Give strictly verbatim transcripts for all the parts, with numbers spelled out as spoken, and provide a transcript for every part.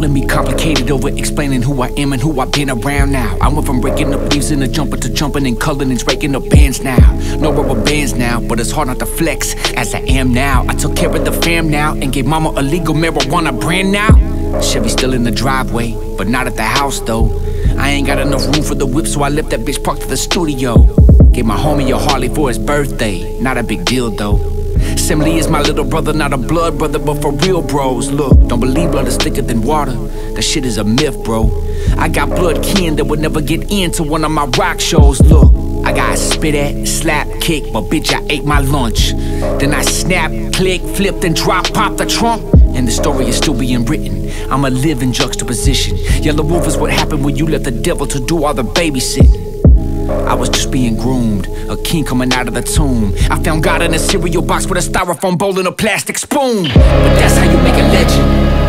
let me complicate it over explaining who I am and who I've been around now. I went from breaking up leaves in a jumper to jumping in color and breaking up bands now. No rubber bands now, but it's hard not to flex as I am now. I took care of the fam now and gave mama a legal marijuana brand now. Chevy still in the driveway, but not at the house though. I ain't got enough room for the whip, so I left that bitch parked to the studio. Gave my homie a Harley for his birthday, not a big deal though. Simile is my little brother, not a blood brother, but for real bros. Look, don't believe blood is thicker than water. That shit is a myth, bro. I got blood kin that would never get into one of my rock shows. Look, I got spit at, slap, kick, but bitch, I ate my lunch. Then I snap, click, flipped, and drop, pop the trunk. And the story is still being written. I'm a living juxtaposition. Yellow Wolf is what happened when you let the devil to do all the babysitting. I was just being groomed, a king coming out of the tomb. I found God in a cereal box with a styrofoam bowl and a plastic spoon. But that's how you make a legend.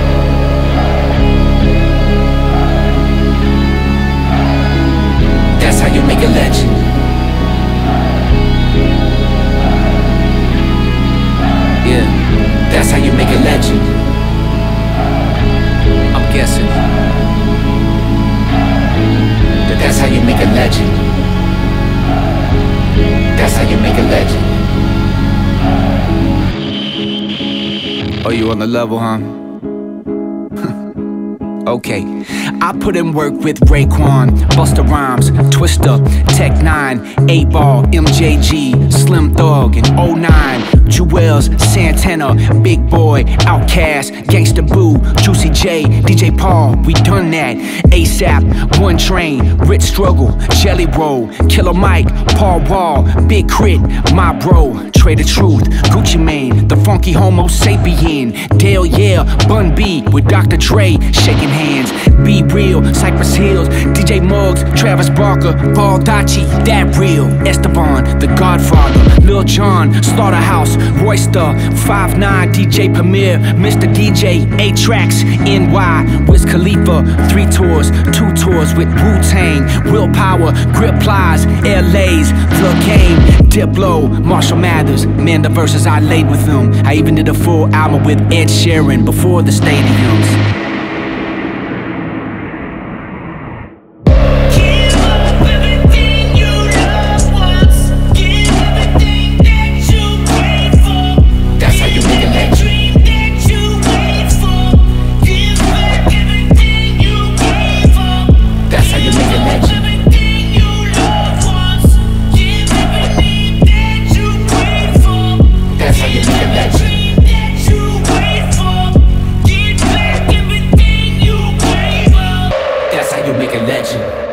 That's how you make a legend. Yeah, that's how you make a legend. I'm guessing that that's how you make a legend. That's how you make a legend. Oh, you on the level, huh? Okay, I put in work with Raekwon, Busta Rhymes, Twista, Tech Nine, eight ball, M J G, Slim Thug, and oh nine, Jewels, Santana, Big Boy, Outkast, Gangsta Boo, Juicy J, D J Paul, we done that. ASAP, One Train, Rich Struggle, Jelly Roll, Killer Mike, Paul Wall, Big Crit, my bro, Trey the Truth, Gucci Mane, the funky Homo sapien, Dale Yeah, Bun B with Doctor Dre, shaking hands, Be Real, Cypress Hills, D J Muggs, Travis Barker, Baldacci, That Real, Esteban, The Godfather, Lil Jon, Slaughterhouse, Royster, five nine, D J Premier, Mister D J, A-Tracks, N Y, Wiz Khalifa, three tours, two tours with Wu-Tang, Willpower, Grip Plies, L A's, The Game, Diplo, Marshall Mathers, man, the verses I laid with them. I even did a full album with Ed Sheeran before the stadiums. Make a legend.